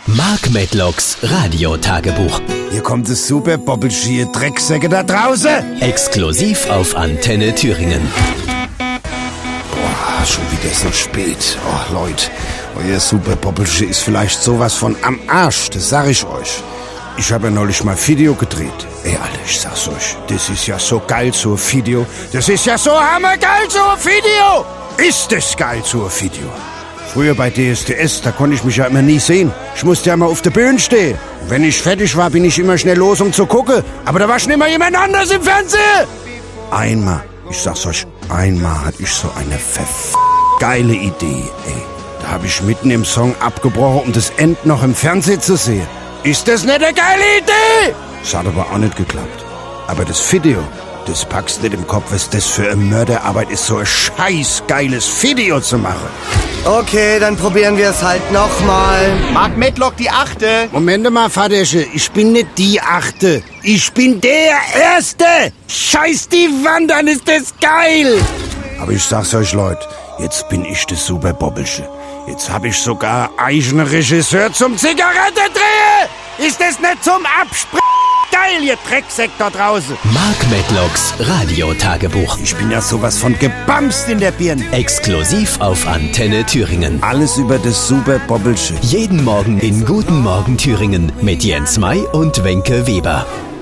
Mark Medlocks Radiotagebuch. Hier kommt das super Bobbelschie Drecksäcke da draußen. Exklusiv auf Antenne Thüringen. Boah, schon wieder so spät. Oh, Leute, euer super Bobbelschie ist vielleicht sowas von am Arsch, das sag ich euch. Ich habe ja neulich mal Video gedreht. Ey, Alter, ich sag's euch, das ist ja so geil, so ein Video. Das ist ja so hammergeil, so ein Video. Ist das geil, so ein Video. Früher bei DSDS, da konnte ich mich ja immer nie sehen. Ich musste ja mal auf der Bühne stehen. Und wenn ich fertig war, bin ich immer schnell los, um zu gucken. Aber da war schon immer jemand anders im Fernsehen. Einmal, ich sag's euch, einmal hatte ich so eine geile Idee, ey. Da habe ich mitten im Song abgebrochen, um das End noch im Fernsehen zu sehen. Ist das nicht eine geile Idee? Das hat aber auch nicht geklappt. Aber das Video, das packst nicht im Kopf, was das für eine Mörderarbeit ist, so ein scheiß geiles Video zu machen. Okay, dann probieren wir es halt nochmal. Mark Medlock, die 8. Moment mal, Vatersche, ich bin nicht die 8. Ich bin der Erste. Scheiß die Wand, dann ist das geil. Aber ich sag's euch, Leute, jetzt bin ich das super Bobbelsche. Jetzt hab ich sogar eigenen Regisseur zum Zigarette drehen. Ist das nicht zum Abspringen? Geil, ihr Drecksäck da draußen. Mark Medlocks Radiotagebuch. Ich bin ja sowas von gebamst in der Birne. Exklusiv auf Antenne Thüringen. Alles über das super Bobbelsche. Jeden Morgen in Guten Morgen Thüringen mit Jens May und Wenke Weber.